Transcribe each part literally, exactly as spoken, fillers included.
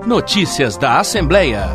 Notícias da Assembleia.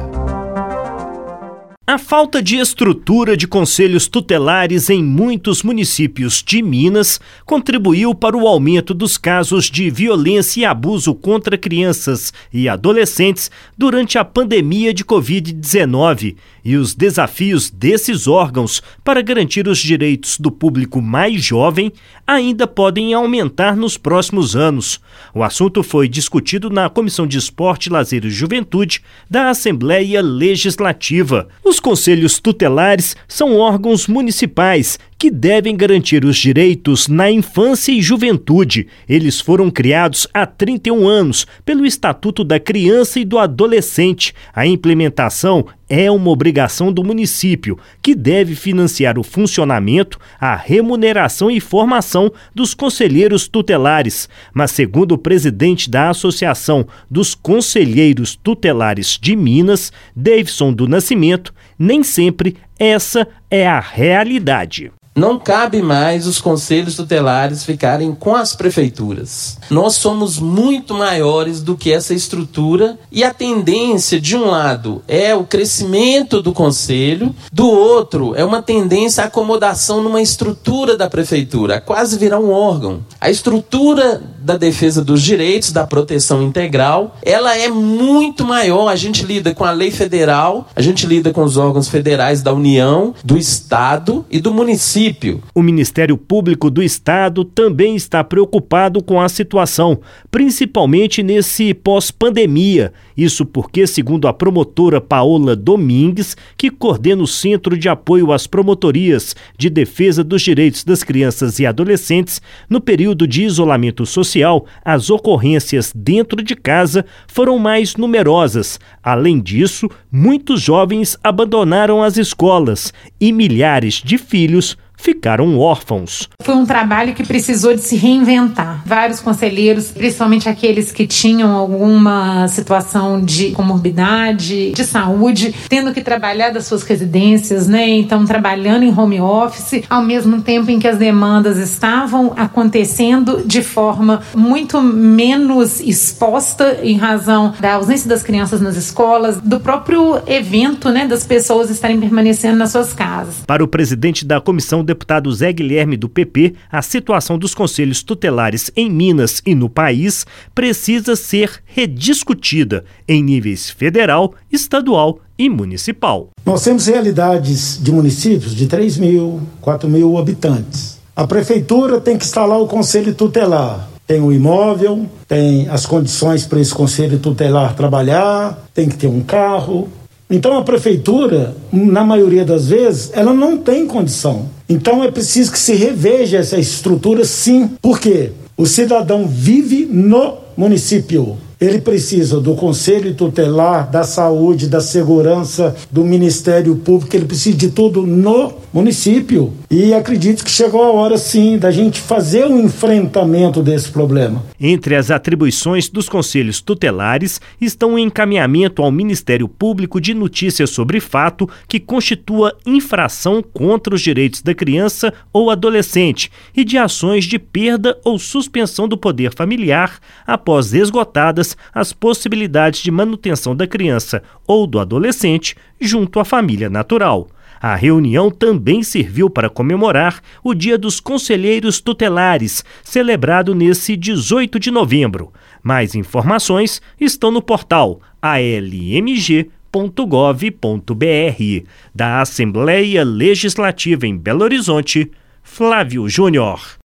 A falta de estrutura de conselhos tutelares em muitos municípios de Minas contribuiu para o aumento dos casos de violência e abuso contra crianças e adolescentes durante a pandemia de covid dezenove e os desafios desses órgãos para garantir os direitos do público mais jovem ainda podem aumentar nos próximos anos. O assunto foi discutido na Comissão de Esporte, Lazer e Juventude da Assembleia Legislativa. Os conselhos tutelares são órgãos municipais que devem garantir os direitos na infância e juventude. Eles foram criados há trinta e um anos pelo Estatuto da Criança e do Adolescente. A implementação é uma obrigação do município, que deve financiar o funcionamento, a remuneração e formação dos conselheiros tutelares. Mas, segundo o presidente da Associação dos Conselheiros Tutelares de Minas, Davidson do Nascimento, nem sempre essa é a realidade. Não cabe mais os conselhos tutelares ficarem com as prefeituras. Nós somos muito maiores do que essa estrutura e a tendência, de um lado, é o crescimento do conselho, do outro, é uma tendência à acomodação numa estrutura da prefeitura, a quase virar um órgão. A estrutura da defesa dos direitos, da proteção integral, ela é muito maior. A gente lida com a lei federal, a gente lida com os órgãos federais da União, do Estado e do município. O Ministério Público do Estado também está preocupado com a situação, principalmente nesse pós-pandemia. Isso porque, segundo a promotora Paola Domingues, que coordena o Centro de Apoio às Promotorias de Defesa dos Direitos das Crianças e Adolescentes, no período de isolamento social, as ocorrências dentro de casa foram mais numerosas. Além disso, muitos jovens abandonaram as escolas e milhares de filhos ficaram órfãos. Foi um trabalho que precisou de se reinventar. Vários conselheiros, principalmente aqueles que tinham alguma situação de comorbidade, de saúde, tendo que trabalhar das suas residências, né? Então, trabalhando em home office, ao mesmo tempo em que as demandas estavam acontecendo de forma muito menos exposta em razão da ausência das crianças nas escolas, do próprio evento, né, das pessoas estarem permanecendo nas suas casas. Para o presidente da comissão, deputado Zé Guilherme do P P, a situação dos conselhos tutelares em Minas e no país precisa ser rediscutida em níveis federal, estadual e municipal. Nós temos realidades de municípios de três mil, quatro mil habitantes. A prefeitura tem que instalar o conselho tutelar. Tem o imóvel, tem as condições para esse conselho tutelar trabalhar, tem que ter um carro. Então a prefeitura, na maioria das vezes, ela não tem condição. Então é preciso que se reveja essa estrutura, sim. Por quê? O cidadão vive no município. Ele precisa do Conselho Tutelar, da Saúde, da Segurança, do Ministério Público, ele precisa de tudo no município. E acredito que chegou a hora, sim, da gente fazer um enfrentamento desse problema. Entre as atribuições dos conselhos tutelares estão o encaminhamento ao Ministério Público de notícias sobre fato que constitua infração contra os direitos da criança ou adolescente e de ações de perda ou suspensão do poder familiar após esgotadas as possibilidades de manutenção da criança ou do adolescente junto à família natural. A reunião também serviu para comemorar o Dia dos Conselheiros Tutelares, celebrado nesse dezoito de novembro. Mais informações estão no portal a l m g ponto gov ponto b r. Da Assembleia Legislativa em Belo Horizonte, Flávio Júnior.